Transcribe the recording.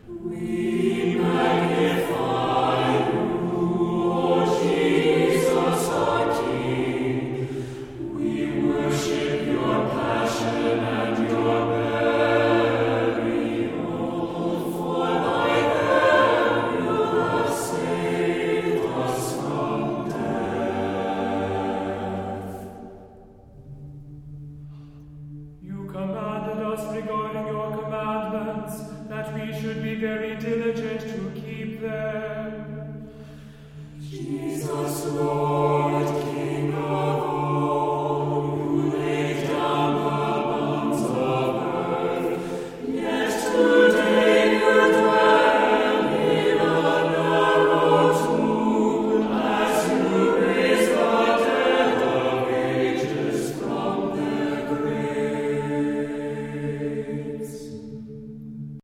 We magnify you, O Jesus, our King. We worship your passion and your burial, for by them you have saved us from death. You commanded us regarding your commandments, that we should be very diligent to keep them. Jesus, Lord.